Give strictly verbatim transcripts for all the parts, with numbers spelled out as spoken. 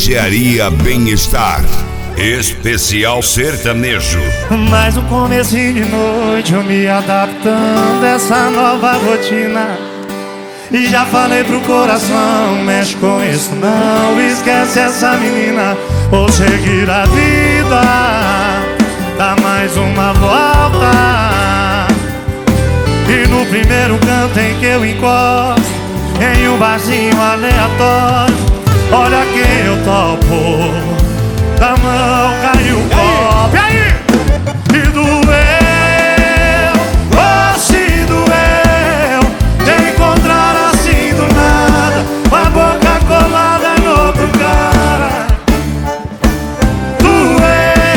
Mercearia Bem-Estar, especial sertanejo. Mais um comecinho de noite, eu me adaptando a essa nova rotina. E já falei pro coração, mexe com isso não, esquece essa menina, vou seguir a vida, dá mais uma volta. E no primeiro canto em que eu encosto, em um barzinho aleatório, olha quem eu topo, da mão caiu o copo. E aí? E doeu, oh se doeu, te encontrar assim do nada, com a boca colada em outro cara. Doeu,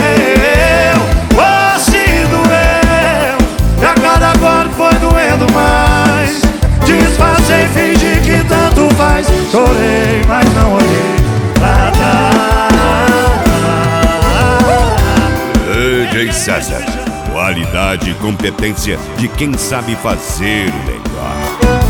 oh se doeu, e a cada golpe foi doendo mais. Disfarcei, fingi que tanto faz, chorei, mas não olhei pra trás. D J César, qualidade e competência de quem sabe fazer o melhor.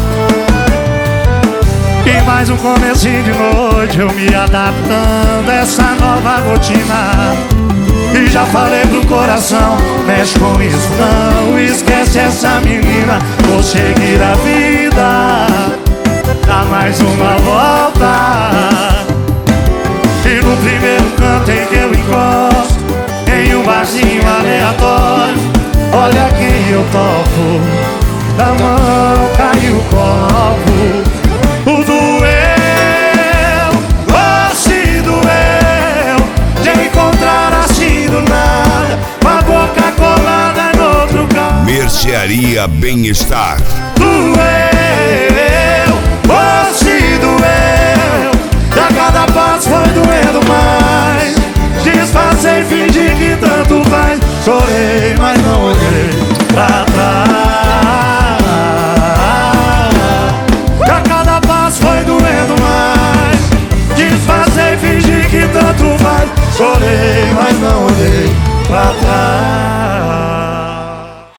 E mais um comecinho de noite, eu me adaptando a essa nova rotina. E já falei pro coração, mexe com isso não, esquece essa menina, vou seguir a vida, dá mais uma volta. E no primeiro canto em que eu encosto, em um barzinho aleatório, olha quem eu topo, da mão caiu o copo. O doeu, oh se doeu, de encontrar assim do nada, com a boca colada em outro carro. Mercearia Bem-Estar. Doeu, oh se doeu, e a cada passo foi doendo mais. Disfarcei, fingi que tanto faz, chorei, mas não olhei pra trás. E a cada passo foi doendo mais. Disfarcei, fingi que tanto faz, chorei, mas não olhei pra trás.